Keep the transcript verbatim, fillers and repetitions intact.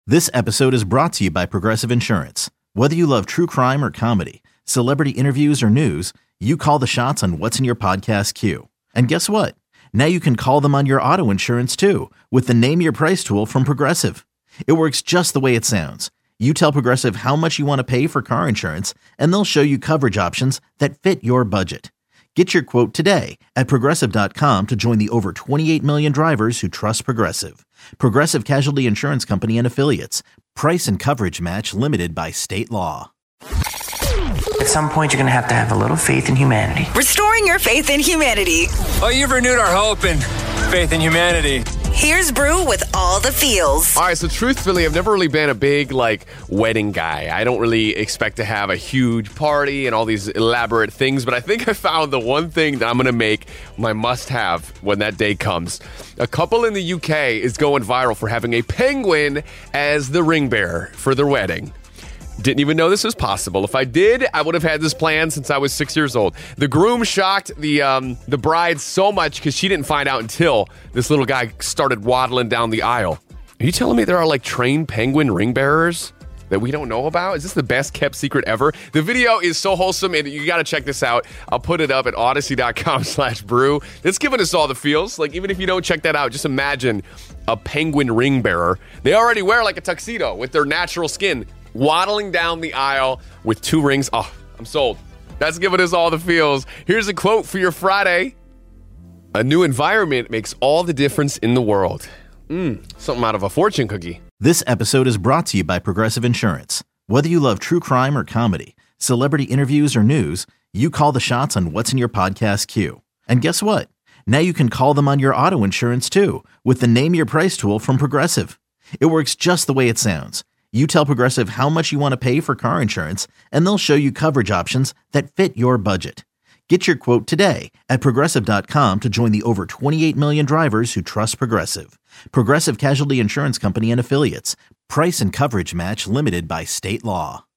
This episode is brought to you by Progressive Insurance. Whether you love true crime or comedy, celebrity interviews or news, you call the shots on what's in your podcast queue. And guess what? Now you can call them on your auto insurance too with the Name Your Price tool from Progressive. It works just the way it sounds. You tell Progressive how much you want to pay for car insurance, and they'll show you coverage options that fit your budget. Get your quote today at Progressive dot com to join the over twenty-eight million drivers who trust Progressive. Progressive Casualty Insurance Company and Affiliates. Price and coverage match limited by state law. At some point, you're going to have to have a little faith in humanity. Restoring your faith in humanity. Oh, you've renewed our hope and faith in humanity. Here's Brew with all the feels. All right, so truthfully, I've never really been a big, like, wedding guy. I don't really expect to have a huge party and all these elaborate things, but I think I found the one thing that I'm going to make my must-have when that day comes. A couple in the U K is going viral for having a penguin as the ring bearer for their wedding. Didn't even know this was possible. If I did, I would have had this plan since I was six years old. The groom shocked the um, the bride so much because she didn't find out until this little guy started waddling down the aisle. Are you telling me there are like trained penguin ring bearers that we don't know about? Is this the best kept secret ever? The video is so wholesome, and you got to check this out. I'll put it up at odyssey dot com slash brew. It's giving us all the feels. Like, even if you don't check that out, just imagine a penguin ring bearer. They already wear like a tuxedo with their natural skin, waddling down the aisle with two rings. Oh, I'm sold. That's giving us all the feels. Here's a quote for your Friday. A new environment makes all the difference in the world. Mmm, something out of a fortune cookie. This episode is brought to you by Progressive Insurance. Whether you love true crime or comedy, celebrity interviews or news, you call the shots on what's in your podcast queue. And guess what? Now you can call them on your auto insurance too with the Name Your Price tool from Progressive. It works just the way it sounds. You tell Progressive how much you want to pay for car insurance, and they'll show you coverage options that fit your budget. Get your quote today at Progressive dot com to join the over twenty-eight million drivers who trust Progressive. Progressive Casualty Insurance Company and Affiliates. Price and coverage match limited by state law.